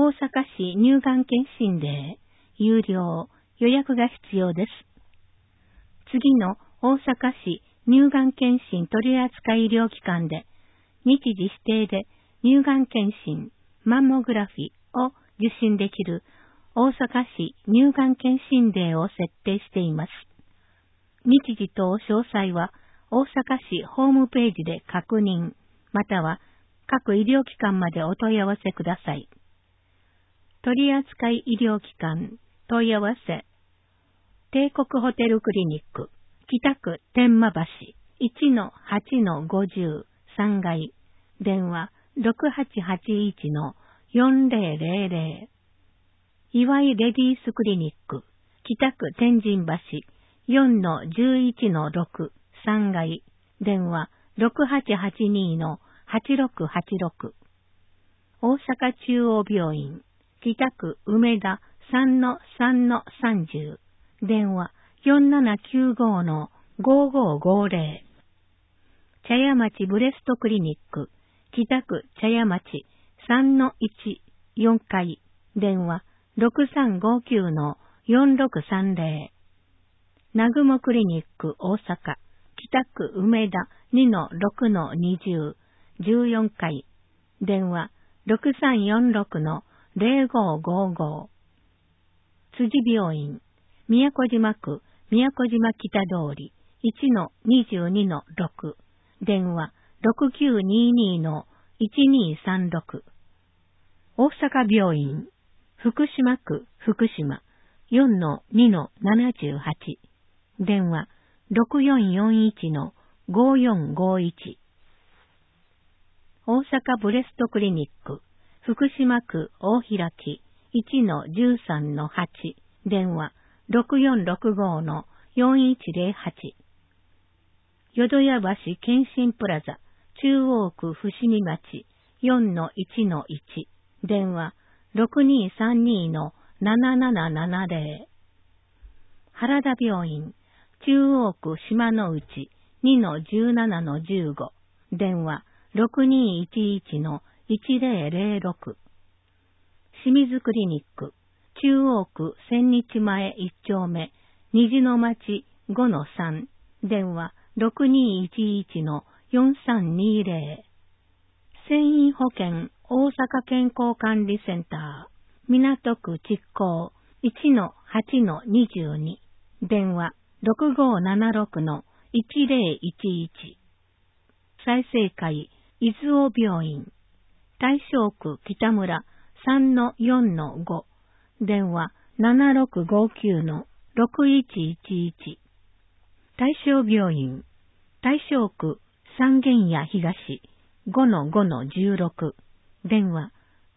大阪市乳がん検診デー、有料、予約が必要です。次の大阪市乳がん検診取扱医療機関で、日時指定で乳がん検診、マンモグラフィを受診できる大阪市乳がん検診デーを設定しています。日時等詳細は大阪市ホームページで確認、または各医療機関までお問い合わせください。取扱医療機関問い合わせ。帝国ホテルクリニック、北区天満橋 1-8-50 3階、電話6881-4000。岩井レディースクリニック、北区天神橋 4-11-6 3階、電話6882-8686。大阪中央病院、北区梅田 3-3-30、電話4795-5550。茶屋町ブレストクリニック、北区茶屋町 3-1-4 階、電話6359-4630。南雲クリニック大阪、北区梅田 2-6-20、14階、電話6346-0555。辻病院、宮古島区宮古島北通り 1-22-6、電話6922-1236。大阪病院、福島区福島 4-2-78、電話6441-5451。大阪ブレストクリニック、福島区大開き 1-13-8、電話6465-4108。淀屋橋健診プラザ、中央区伏見町 4-1-1、電話6232-7770。原田病院、中央区島の内 2-17-15、電話6211-1006。清水クリニック、中央区千日前1丁目、虹の町 5-3、電話6211-4320。繊維保険大阪健康管理センター、港区築港 1-8-22、電話6576-1011。済生会伊豆尾病院、大正区北村 3-4-5、電話7659-6111。大正病院、大正区三軒屋東 5-5-16、電話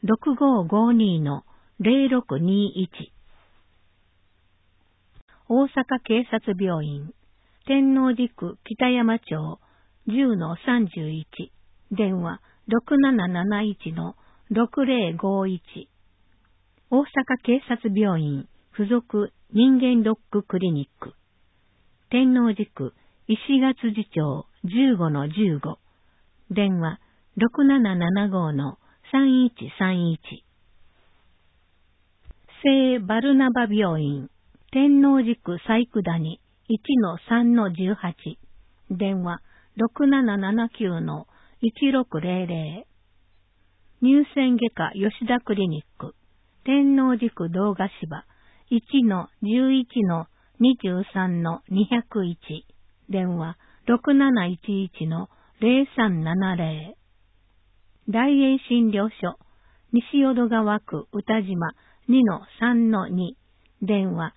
6552-0621。大阪警察病院、天王寺区北山町 10-31、電話6771-6051。大阪警察病院附属人間ドッククリニック、天王寺区石勝寺町 15-15、電話6775-3131。聖バルナバ病院、天王寺区細工谷 1-3-18、電話6779-1600。乳腺外科吉田クリニック、天王寺区堂ヶ芝 1-11-23-201、電話6711-0370。大英診療所、西淀川区歌島 2-3-2、電話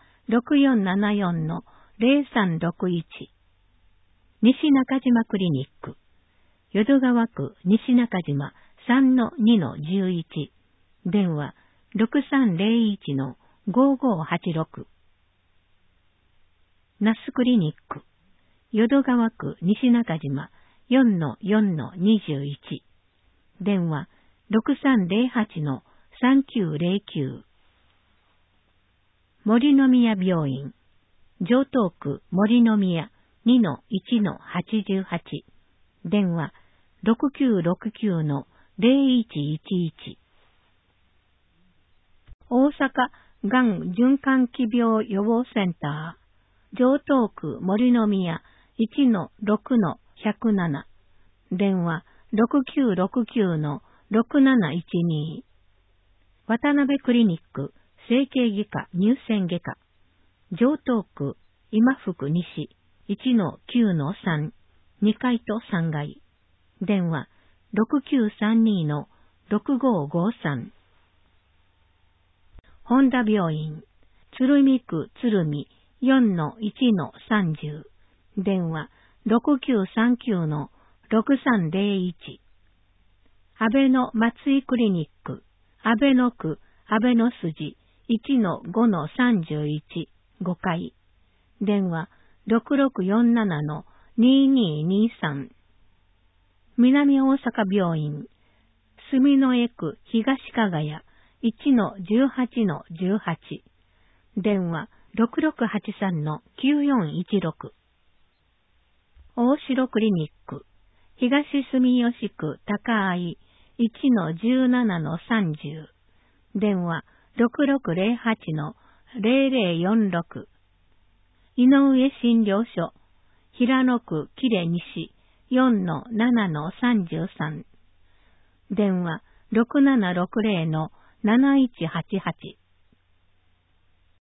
6474-0361。西中島クリニック、淀川区西中島 3-2-11、電話6301-5586。ナスクリニック、淀川区西中島 4-4-21、電話6308-3909。森の宮病院、城東区森の宮 2-1-88、電話6969-0111。 阪がん循環器病予防センター、城東区森の宮 1-6-107、電話6969-6712、渡辺クリニック整形外科乳腺外科、城東区今福西 1-9-3、2階と3階、電話6932-6553、本田病院鶴見区鶴見 4-1-30、電話6939-6301、安倍の松井クリニック安倍野区安倍野筋 1-5-31、5階、電話6647-2223、南大阪病院住之江区東加賀谷 1-18-18、電話6683-9416、大城クリニック東住吉区高愛 1-17-30、電話6608-0046、井上診療所平野区喜連西 4-7-33、電話6760-7188、